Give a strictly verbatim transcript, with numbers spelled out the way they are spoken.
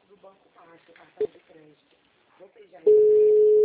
do Banco Master, cartão de crédito. Você já recebeu?